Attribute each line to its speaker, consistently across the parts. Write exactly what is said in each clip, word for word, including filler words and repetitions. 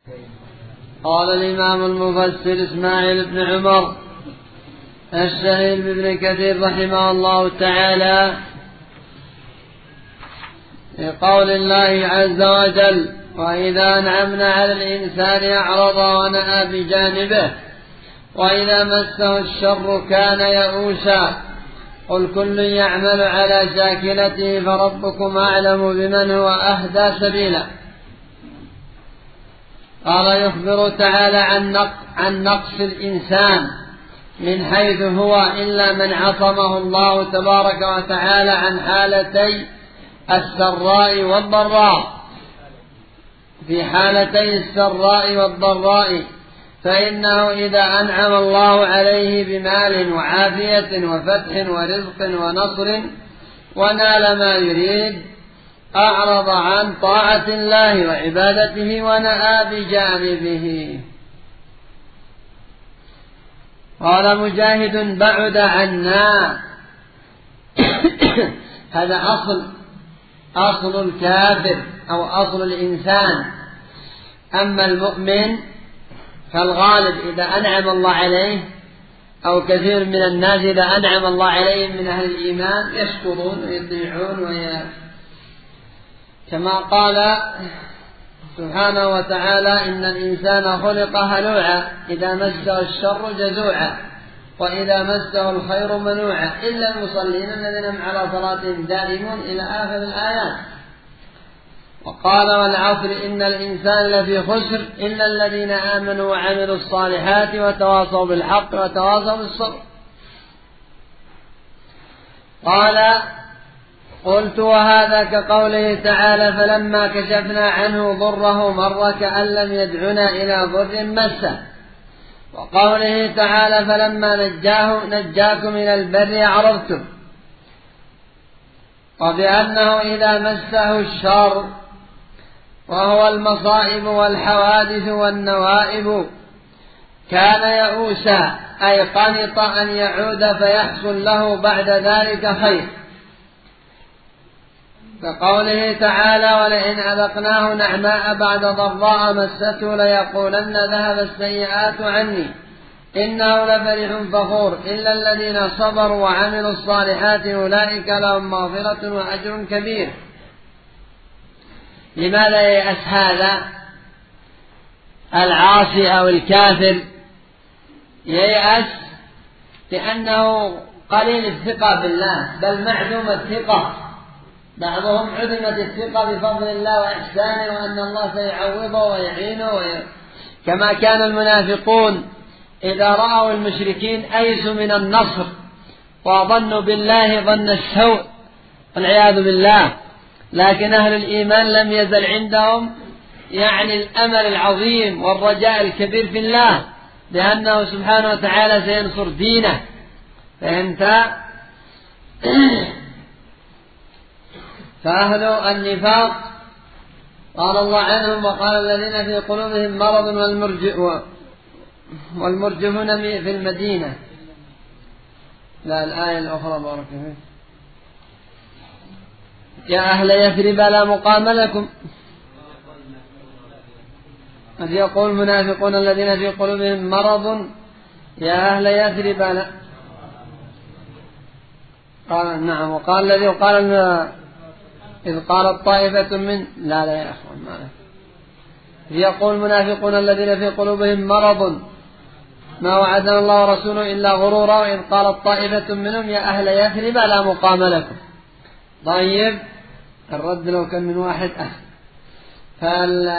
Speaker 1: قال الإمام المفسر إسماعيل بن عمر الشهير بابن كثير رحمه الله تعالى في قول الله عز وجل: وإذا أنعمنا على الإنسان أعرض ونأى بجانبه وإذا مسه الشر كان يئوسا قل كل يعمل على شاكلته فربكم أعلم بمن هو أهدى سبيلا. قال: يخبر تعالى عن نقص الإنسان من حيث هو إلا من عصمه الله تبارك وتعالى عن حالتي السراء والضراء في حالتي السراء والضراء، فإنه إذا أنعم الله عليه بمال وعافية وفتح ورزق ونصر ونال ما يريد أعرض عن طاعة الله وعبادته ونأى بجانبه. قال مجاهد: بعد عنا. هذا أصل أصل الكافر أو أصل الإنسان. أما المؤمن فالغالب إذا أنعم الله عليه أو كثير من الناس إذا أنعم الله عليهم من أهل الإيمان يشكرون ويطيعون وي... كما قال سبحانه وتعالى: إن الإنسان خلق هلوعا إذا مسه الشر جزوعا وإذا مسه الخير منوعا إلا المصلين الذين هم على صلاتهم دائمون إلى آخر الآيات. وقال: والعصر إن الإنسان لفي خسر إلا الذين آمنوا وعملوا الصالحات وتواصوا بالحق وتواصوا بالصبر. قال: قلت: وهذا كقوله تعالى: فلما كشفنا عنه ضره مر كأن لم يدعنا إلى ضر مسه. وقوله تعالى: فلما نجاه نجاكم إلى البر أعرضتم. وبأنه إذا مسه الشر وهو المصائب والحوادث والنوائب كان يئوسا أي قنط أن يعود فيحصل له بعد ذلك خير. كقوله تعالى: ولئن أذقناه نعماء بعد ضراء مسته ليقولن ذهب السيئات عني إنه لفرح فخور إلا الذين صبروا وعملوا الصالحات أولئك لهم مغفرة وأجر كبير. لماذا ييأس هذا العاصي أو الكافر؟ ييأس لأنه قليل الثقة بالله، بل معدوم الثقة. بعضهم عدمت الثقة بفضل الله وإحسانه وأن الله سيعوضه ويعينه وي... كما كان المنافقون إذا رأوا المشركين أيسوا من النصر وظنوا بالله ظن السوء والعياذ بالله. لكن أهل الإيمان لم يزل عندهم يعني الأمل العظيم والرجاء الكبير في الله لأنه سبحانه وتعالى سينصر دينه. فهمت؟ فأهل النفاق قال الله عنهم: وقال الذين في قلوبهم مرض والمرجفون في المدينة. لا، الآية الأخرى بارك فيك: يا أهل يثرب لا مقام لكم. إذ يقول المنافقون الذين في قلوبهم مرض يا أهل يثرب لا. قال نعم. وقال الذي قال إذ قالت طائفة من لا لا يا أخوان ما إذ يقول المنافقون الذين في قلوبهم مرض ما وعدنا الله ورسوله إلا غرورا وإذ قالت طائفة منهم يا أهل يثرب لا مقام لكم. طيب الرد لو كان من واحد أهل فال...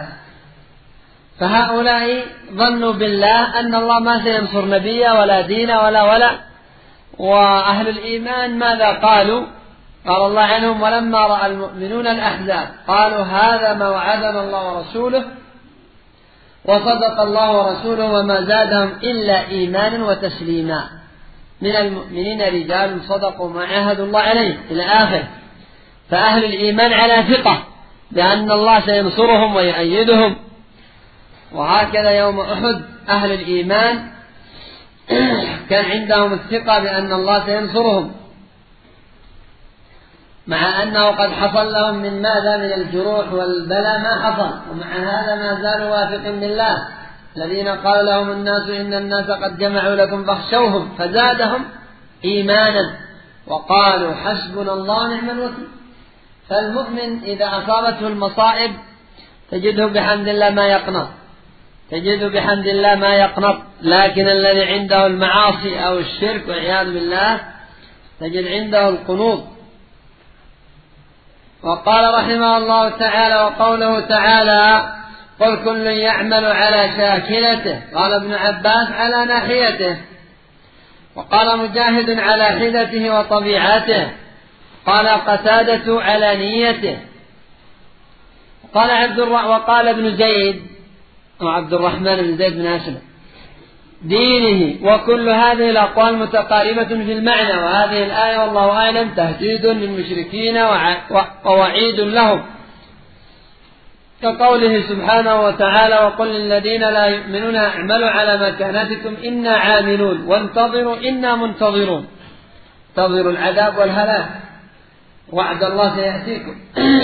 Speaker 1: فهؤلاء ظنوا بالله أن الله ما سينصر نبيه ولا دين ولا ولا. وأهل الإيمان ماذا قالوا؟ قال الله عنهم: ولما رأى المؤمنون الأحزاب قالوا هذا ما وعدنا الله ورسوله وصدق الله ورسوله وما زادهم إلا إيمانا وتسليما من المؤمنين رجال صدقوا ما عاهدوا الله عليه إلى آخر. فأهل الإيمان على ثقة بأن الله سينصرهم ويؤيدهم. وهكذا يوم أحد أهل الإيمان كان عندهم الثقة بأن الله سينصرهم. مع أنه قد حصل لهم من ماذا؟ من الجروح والبلاء ما حصل، ومع هذا ما زالوا واثقين بالله. الذين قال لهم الناس إن الناس قد جمعوا لكم فاخشوهم فزادهم إيمانا وقالوا حسبنا الله ونعم الوكيل. فالمؤمن إذا أصابته المصائب تجده بحمد الله ما يقنط، تجده بحمد الله ما يقنط، لكن الذي عنده المعاصي أو الشرك والعياذ بالله تجد عنده القنوط. وقال رحمه الله تعالى: وقوله تعالى: قل كل يعمل على شاكلته، قال ابن عباس: على ناحيته. وقال مجاهد: على حدته وطبيعته. قال قتادة: على نيته. قال عبد الر... وقال ابن زيد وعبد الرحمن بن زيد بن أسلم: دينه. وكل هذه الأقوال متقاربة في المعنى، وهذه الآية والله أعلم تهديد للمشركين ووعيد لهم، كقوله سبحانه وتعالى: وقل للذين لا يؤمنون اعملوا على مكانتكم إنا عاملون وانتظروا إنا منتظرون. انتظروا العذاب والهلاك، وعد الله سيأتيكم.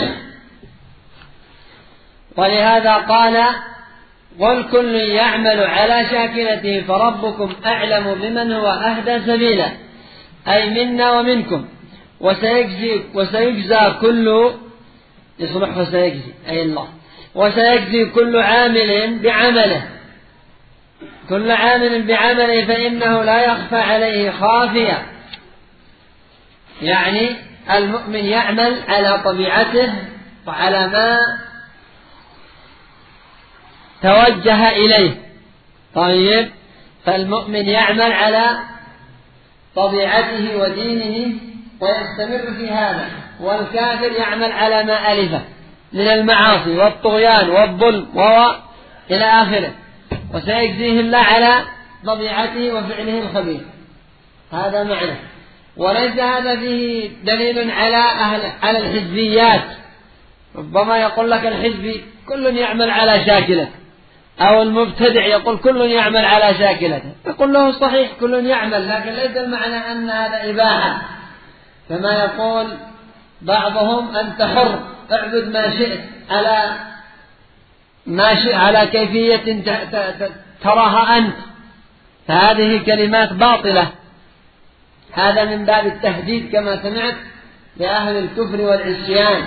Speaker 1: ولهذا قال: قل كل يعمل على شاكلته فربكم أعلم بمن هو أهدى سبيلا، أي منا ومنكم، وسيجزي, وسيجزى كل يصلح وسيجزي أي الله، وسيجزي كل عامل بعمله، كل عامل بعمله فإنه لا يخفى عليه خافية. يعني المؤمن يعمل على طبيعته وعلى ما توجه إليه. طيب، فالمؤمن يعمل على طبيعته ودينه ويستمر في هذا، والكافر يعمل على ما ألفه من المعاصي والطغيان والظلم وهو إلى آخره، وسيجزيه الله على طبيعته وفعله الخبيث. هذا معنى. وليس هذا فيه دليل على أهل على الحزبيات. ربما يقول لك الحزبي كل يعمل على شاكلته، أو المبتدع يقول كل يعمل على شاكلته، يقول له صحيح كل يعمل، لكن ليس المعنى أن هذا إباحة، كما يقول بعضهم: أنت حر، اعبد ما شئت على ما شئت على كيفية تراها أنت. فهذه كلمات باطلة. هذا من باب التهديد كما سمعت لأهل الكفر والعصيان.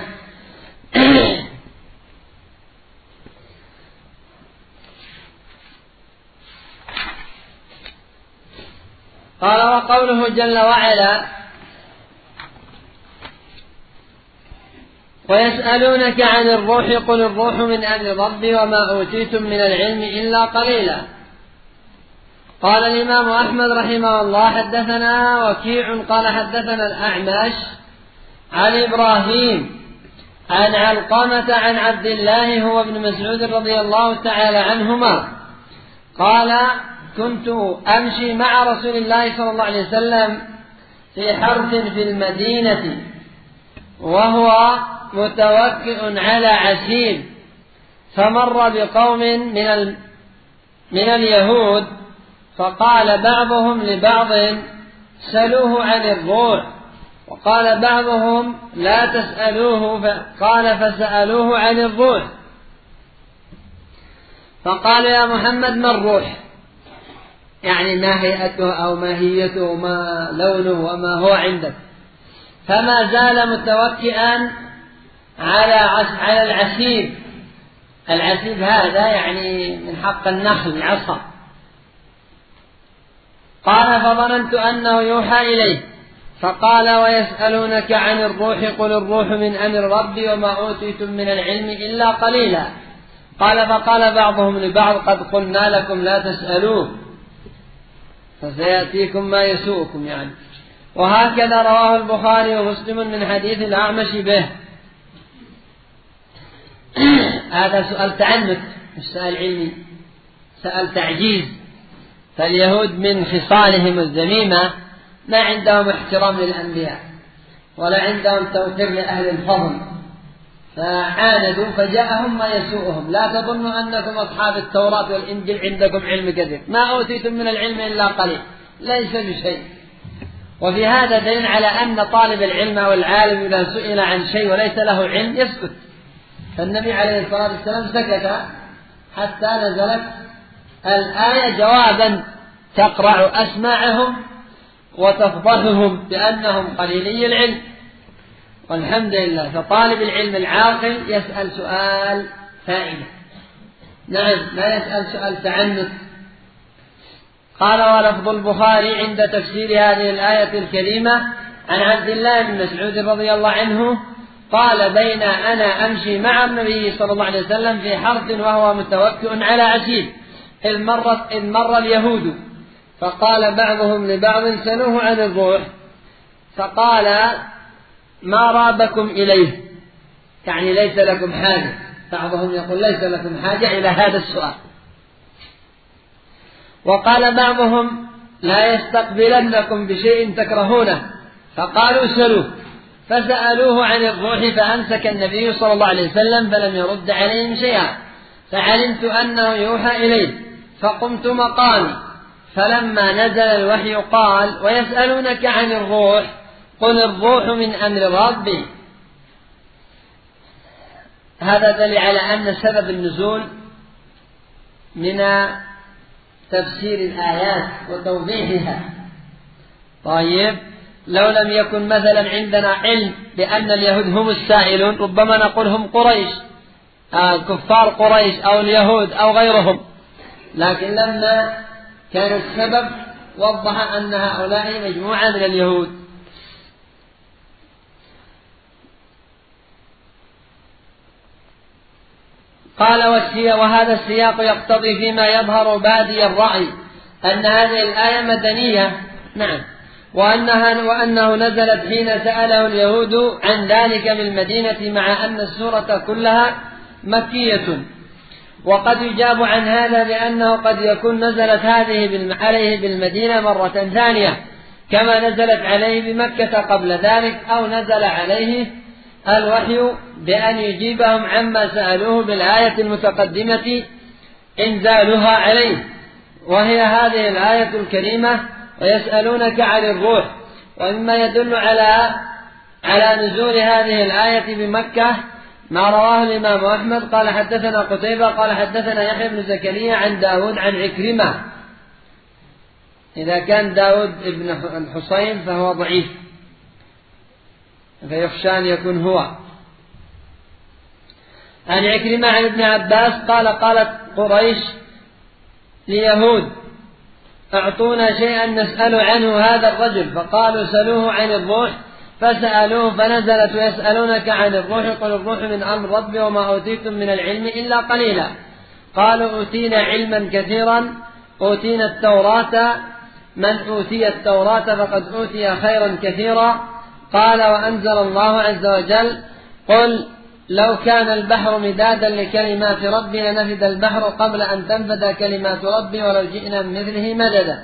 Speaker 1: قال: وقوله جل وعلا: ويسألونك عن الروح قل الروح من أمر ربي وما أوتيتم من العلم إلا قليلا. قال الإمام أحمد رحمه الله: حدثنا وكيع قال حدثنا الأعمش عن إبراهيم عن علقمة عن عبد الله هو ابن مسعود رضي الله تعالى عنهما قال: كنت أمشي مع رسول الله صلى الله عليه وسلم في حرث في المدينة وهو متوكئ على عسيب، فمر بقوم من ال... من اليهود، فقال بعضهم لبعض: سألوه عن الروح، وقال بعضهم: لا تسألوه، فقال فسألوه عن الروح، فقال: يا محمد ما الروح؟ يعني ما هيئته أو ماهيته وما لونه وما هو عندك. فما زال متوكئا على على العسيب. العسيب هذا يعني من حق النخل العصا. قال: فظننت أنه يوحى إليه، فقال: ويسألونك عن الروح قل الروح من أمر ربي وما أوتيتم من العلم إلا قليلا. قال: فقال بعضهم لبعض: قد قلنا لكم لا تسألوه فسيأتيكم ما يسوءكم يعني. وهكذا رواه البخاري ومسلم من حديث الأعمش به. هذا سؤال تعنت مش سؤال علمي، سؤال تعجيز. فاليهود من خصالهم الذميمة ما عندهم احترام للأنبياء ولا عندهم توقير لأهل الفضل، فعاندوا فجاءهم ما يسوءهم. لا تظنوا أنكم أصحاب التوراة والإنجيل عندكم علم كثير، ما أوتيتم من العلم إلا قليل، ليس بشيء. وفي هذا دليل على أن طالب العلم أو العالم إذا سئل عن شيء وليس له علم يسكت، فالنبي عليه الصلاة والسلام سكت حتى نزلت الآية جوابا تقرع أسماعهم وتفضحهم بأنهم قليلي العلم. والحمد لله، فطالب العلم العاقل يسأل سؤال فائدة، نعم، لا يسأل سؤال تعنت. قال: ولفظ البخاري عند تفسير هذه الآية الكريمة عن عبد الله بن مسعود رضي الله عنه قال: بين أنا أمشي مع النبي صلى الله عليه وسلم في حرث وهو متوكئ على عسير إذ مر, إذ مر اليهود فقال بعضهم لبعض: سلوه عن الروح، فقال: ما رابكم إليه، يعني ليس لكم حاجة. بعضهم يقول ليس لكم حاجة إلى هذا السؤال. وقال بعضهم: لا يستقبلنكم بشيء تكرهونه، فقالوا: سلوه. فسألوه عن الروح فأمسك النبي صلى الله عليه وسلم فلم يرد عليهم شيئا، فعلمت أنه يوحى إليه فقمت مقامي، فلما نزل الوحي قال: ويسألونك عن الروح قل الروح من أمر ربي. هذا دليل على أن سبب النزول من تفسير الآيات وتوضيحها. طيب، لو لم يكن مثلا عندنا علم بأن اليهود هم السائلون ربما نقول هم قريش، آه كفار قريش أو اليهود أو غيرهم، لكن لما كان السبب وضح أن هؤلاء مجموعة من اليهود. قال: وهذا السياق يقتضي فيما يظهر بادي الرأي أن هذه الآية مدنية، نعم، وأنها وأنه نزلت حين سأله اليهود عن ذلك بالمدينة، مع أن السورة كلها مكية. وقد يجاب عن هذا بأنه قد يكون نزلت هذه عليه بالمدينة مرة ثانية كما نزلت عليه بمكة قبل ذلك، أو نزل عليه الوحي بأن يجيبهم عما سألوه بالآية المتقدمة إنزالها عليه، وهي هذه الآية الكريمة: ويسألونك عن الروح. ومما يدل على على نزول هذه الآية بمكة ما رواه الإمام أحمد قال: حدثنا قتيبة قال: حدثنا يحيى بن زكريا عن داود عن عكرمة. إذا كان داود ابن الحصين فهو ضعيف، فيخشى أن يكون هو. عن عكرمة عن ابن عباس قال: قالت قريش ليهود: أعطونا شيئا نسأل عنه هذا الرجل، فقالوا: سلوه عن الروح، فسألوه فنزلت: ويسألونك عن الروح قل الروح من أمر ربي وما أوتيتم من العلم إلا قليلا. قالوا: أوتينا علما كثيرا، أوتينا التوراة، من أوتي التوراة فقد أوتي خيرا كثيرا. قال: وأنزل الله عز وجل: قل لو كان البحر مدادا لكلمات ربي لنفد البحر قبل أن تنفد كلمات ربي ولو جئنا من مثله مددا.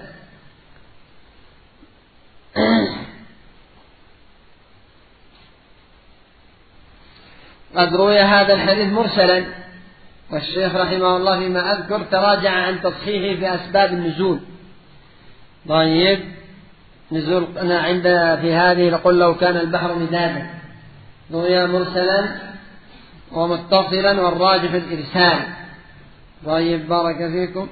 Speaker 1: قد روي هذا الحديث مرسلا، والشيخ رحمه الله فيما أذكر تراجع عن تصحيحه في أسباب النزول. طيب، نزول عند في هذه نقول لو كان البحر مدادا، روي مرسلا ومتصلا، والراجح الإرسال. طيب، بارك فيكم.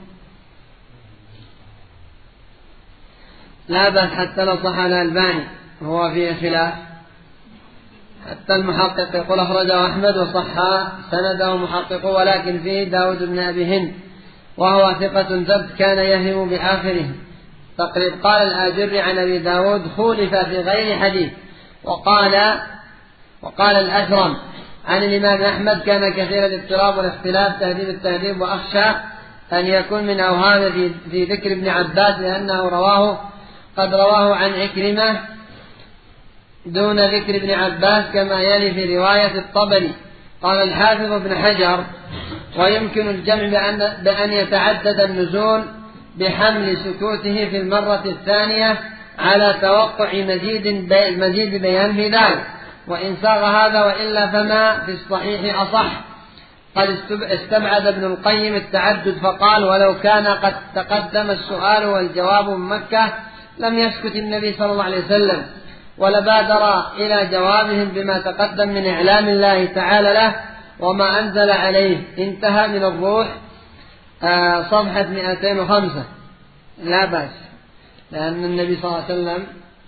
Speaker 1: لا بأس حتى لو صح الألباني، هو فيه خلاف، حتى المحقق يقول أخرجه أحمد وصح سنده محققه، ولكن فيه داود بن أبي هند وهو ثقة ثبت كان يهم بآخره. تقريب قال الآجري عن أبي داود: خولف في غير حديث. وقال وقال الأثرم عن الإمام أحمد: كان كثير الاضطراب والاختلاف، تهذيب التهذيب، وأخشى أن يكون من أوهام في, في ذكر ابن عباس، لأنه رواه قد رواه عن عكرمة دون ذكر ابن عباس كما يلي في رواية الطبري. قال الحافظ ابن حجر: ويمكن الجمع بأن, بأن يتعدد النزول بحمل سكوته في المرة الثانية على توقع مزيد, بي مزيد بيان في ذلك، وإن ساغ هذا وإلا فما في الصحيح أصح. قد استبعد ابن القيم التعدد فقال: ولو كان قد تقدم السؤال والجواب من مكة لم يسكت النبي صلى الله عليه وسلم ولبادر إلى جوابهم بما تقدم من إعلام الله تعالى له وما أنزل عليه. انتهى من الروح صفحة مئتين وخمسة. لا بأس، لأن النبي صلى الله عليه وسلم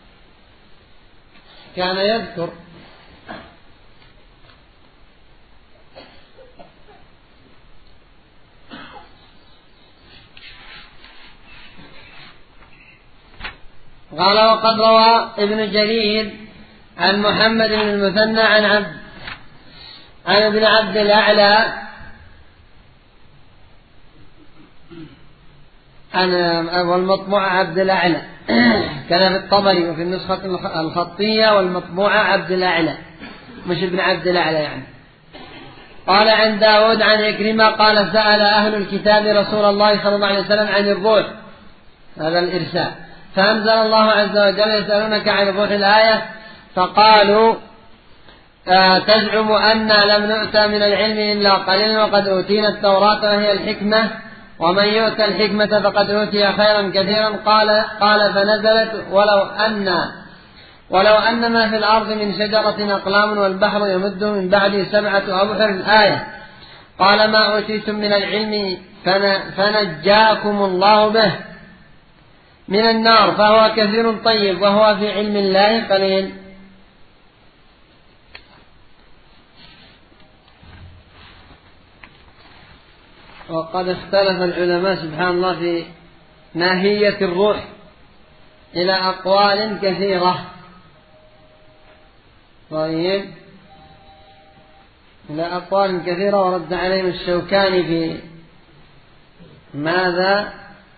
Speaker 1: كان يذكر قال: وقد روى ابن جرير عن محمد بن المثنى عن عبد عن ابن عبد الأعلى عن والمطبوعة عبد الأعلى كان في الطبري وفي النسخة الخطية والمطبوعة عبد الأعلى مش ابن عبد الأعلى يعني. قال: عن داود عن إكرمة قال: سأل أهل الكتاب رسول الله صلى الله عليه وسلم عن الروح، هذا الإرسال، فأنزل الله عز وجل: يسألونك عن الروح الآية، فقالوا: آه تزعم أننا لم نؤتى من العلم إلا قليلا وقد أوتينا التوراة وهي الحكمة، ومن يؤتى الحكمة فقد أوتي خيرا كثيرا. قال قال فنزلت: ولو أن ولو أن ما في الأرض من شجرة أقلام والبحر يمده من بعده سبعة أبحر الآية. قال: ما أوتيتم من العلم فنجاكم الله به من النار، فهو كثير طيب وهو في علم الله قليل. وقد اختلف العلماء سبحان الله في ماهية الروح إلى أقوال كثيرة. طيب، إلى أقوال كثيرة، ورد عليهم الشوكاني في ماذا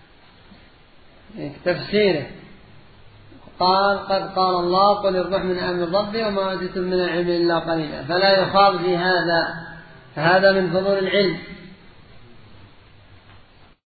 Speaker 1: في تفسيره، قال: قد قال الله: قل الروح من أمر ربي وما أوتيتم من العلم إلا قليلا. فلا يخاض في هذا، فهذا من فضول العلم.